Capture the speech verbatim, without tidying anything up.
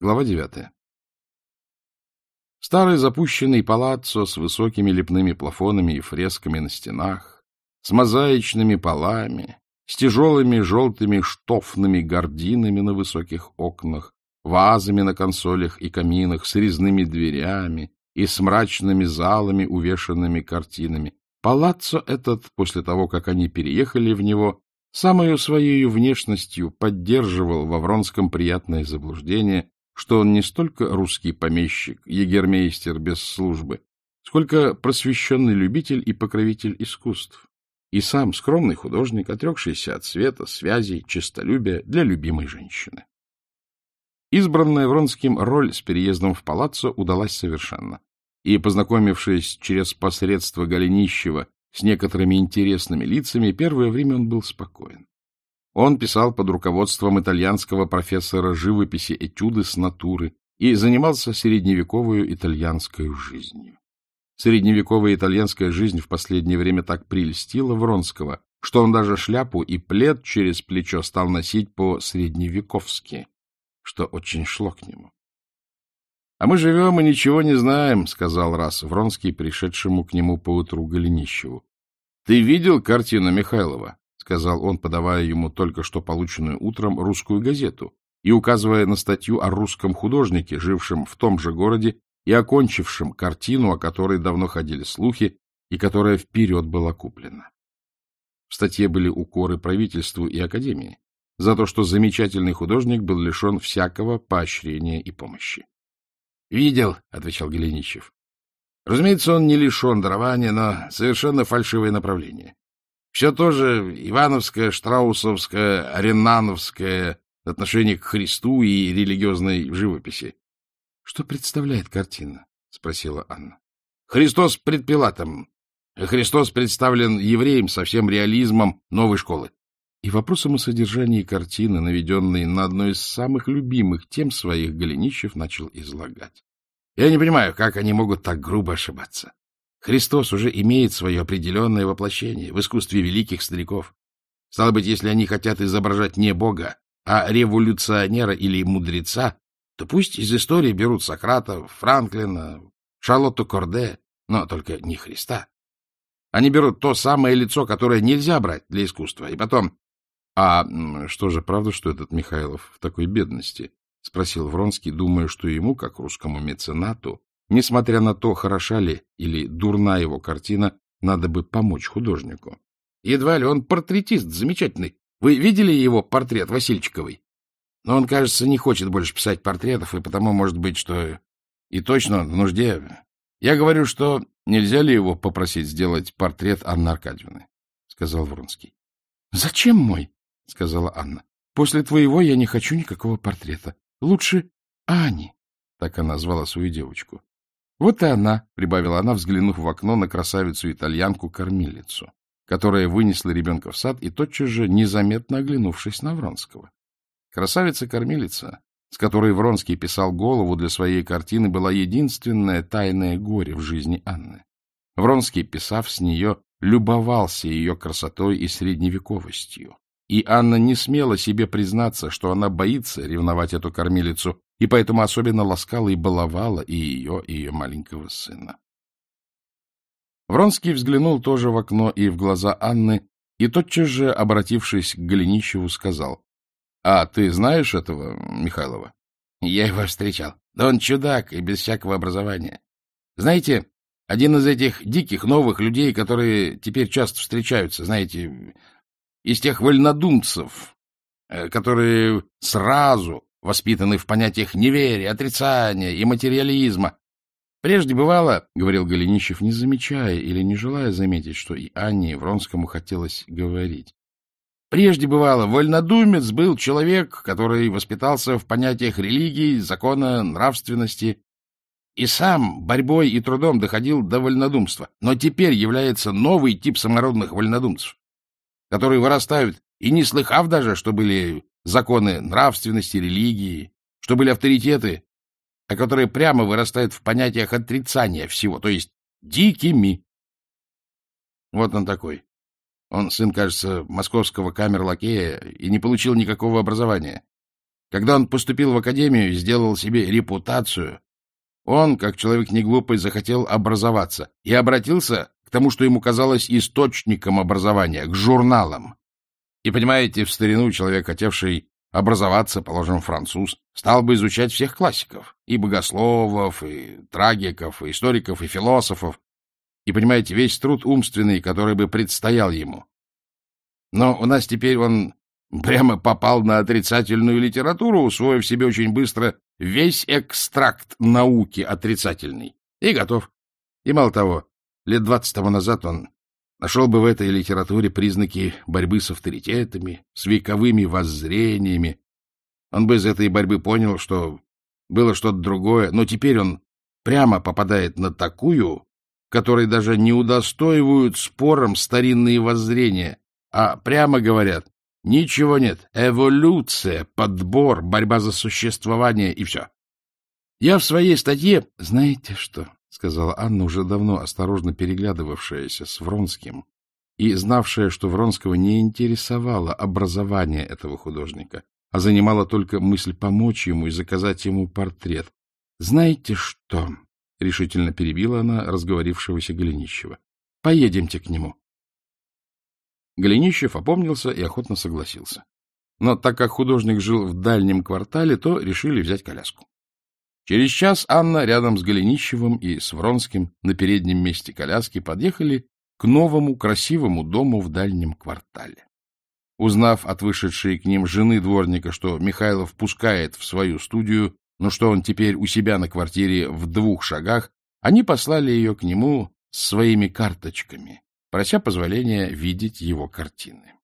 Глава девятая. Старый запущенный палаццо с высокими лепными плафонами и фресками на стенах, с мозаичными полами, с тяжелыми желтыми штофными гардинами на высоких окнах, вазами на консолях и каминах, с резными дверями и с мрачными залами, увешанными картинами. Палаццо этот, после того, как они переехали в него, самою своей внешностью поддерживал во Вронском приятное заблуждение, что он не столько русский помещик, егермейстер без службы, сколько просвещенный любитель и покровитель искусств, и сам скромный художник, отрекшийся от света, связей, честолюбия для любимой женщины. Избранная Вронским роль с переездом в палаццо удалась совершенно, и, познакомившись через посредство Голенищева с некоторыми интересными лицами, первое время он был спокоен. Он писал под руководством итальянского профессора живописи этюды с натуры и занимался средневековой итальянской жизнью. Средневековая итальянская жизнь в последнее время так прельстила Вронского, что он даже шляпу и плед через плечо стал носить по-средневековски, что очень шло к нему. — А мы живем и ничего не знаем, — сказал раз Вронский, пришедшему к нему поутру Голенищеву. — Ты видел картину Михайлова? — сказал он, подавая ему только что полученную утром русскую газету и указывая на статью о русском художнике, жившем в том же городе и окончившем картину, о которой давно ходили слухи и которая вперед была куплена. В статье были укоры правительству и академии за то, что замечательный художник был лишен всякого поощрения и помощи. — Видел, — отвечал Голенищев. — Разумеется, он не лишен дарования, но совершенно фальшивое направление. Все то же ивановское, штраусовское, ренановское отношение к Христу и религиозной живописи. — Что представляет картина? — спросила Анна. — Христос пред Пилатом. Христос представлен евреем со всем реализмом новой школы. И вопросом о содержании картины, наведенной на одной из самых любимых тем своих, Голенищев начал излагать. Я не понимаю, как они могут так грубо ошибаться. Христос уже имеет свое определенное воплощение в искусстве великих стариков. Стало быть, если они хотят изображать не Бога, а революционера или мудреца, то пусть из истории берут Сократа, Франклина, Шарлотту Корде, но только не Христа. Они берут то самое лицо, которое нельзя брать для искусства, и потом... — А что же, правда, что этот Михайлов в такой бедности? — спросил Вронский, думая, что ему, как русскому меценату, несмотря на то, хороша ли или дурна его картина, надо бы помочь художнику. Едва ли он портретист замечательный. Вы видели его портрет Васильчиковой? Но он, кажется, не хочет больше писать портретов, и потому, может быть, что и точно он в нужде. Я говорю, что нельзя ли его попросить сделать портрет Анны Аркадьевны, — сказал Вронский. — Зачем мой? — сказала Анна. — После твоего я не хочу никакого портрета. Лучше Ани. Так она звала свою девочку. — Вот и она, — прибавила она, взглянув в окно на красавицу-итальянку-кормилицу, которая вынесла ребенка в сад и тотчас же незаметно оглянувшись на Вронского. Красавица-кормилица, с которой Вронский писал голову для своей картины, была единственное тайное горе в жизни Анны. Вронский, писав с нее, любовался ее красотой и средневековостью. И Анна не смела себе признаться, что она боится ревновать эту кормилицу, и поэтому особенно ласкала и баловала и ее, и ее маленького сына. Вронский взглянул тоже в окно и в глаза Анны, и тотчас же, обратившись к Голенищеву, сказал: — А ты знаешь этого Михайлова? — Я его встречал. Да он чудак и без всякого образования. Знаете, один из этих диких новых людей, которые теперь часто встречаются, знаете, из тех вольнодумцев, которые сразу воспитаны в понятиях неверия, отрицания и материализма. Прежде бывало, — говорил Голенищев, не замечая или не желая заметить, что и Анне, и Вронскому хотелось говорить. Прежде бывало, вольнодумец был человек, который воспитался в понятиях религии, закона, нравственности, и сам борьбой и трудом доходил до вольнодумства. Но теперь является новый тип самородных вольнодумцев, которые вырастают, и не слыхав даже, что были законы нравственности, религии, что были авторитеты, а которые прямо вырастают в понятиях отрицания всего, то есть дикими. Вот он такой. Он сын, кажется, московского камер-лакея и не получил никакого образования. Когда он поступил в академию и сделал себе репутацию, он, как человек неглупый, захотел образоваться и обратился к тому, что ему казалось источником образования, к журналам. И, понимаете, в старину человек, хотевший образоваться, положим, француз, стал бы изучать всех классиков, и богословов, и трагиков, и историков, и философов, и, понимаете, весь труд умственный, который бы предстоял ему. Но у нас теперь он прямо попал на отрицательную литературу, усвоив себе очень быстро весь экстракт науки отрицательный, и готов. И мало того, лет двадцать тому назад он нашел бы в этой литературе признаки борьбы с авторитетами, с вековыми воззрениями. Он бы из этой борьбы понял, что было что-то другое, но теперь он прямо попадает на такую, которой даже не удостоивают спором старинные воззрения, а прямо говорят: ничего нет, эволюция, подбор, борьба за существование и все. Я в своей статье... — Знаете что? — сказала Анна, уже давно осторожно переглядывавшаяся с Вронским и знавшая, что Вронского не интересовало образование этого художника, а занимала только мысль помочь ему и заказать ему портрет. — Знаете что? — решительно перебила она разговорившегося Голенищева. — Поедемте к нему. Голенищев опомнился и охотно согласился. Но так как художник жил в дальнем квартале, то решили взять коляску. Через час Анна рядом с Голенищевым и с Вронским на переднем месте коляски подъехали к новому красивому дому в дальнем квартале. Узнав от вышедшей к ним жены дворника, что Михайлов пускает в свою студию, но что он теперь у себя на квартире в двух шагах, они послали ее к нему с своими карточками, прося позволения видеть его картины.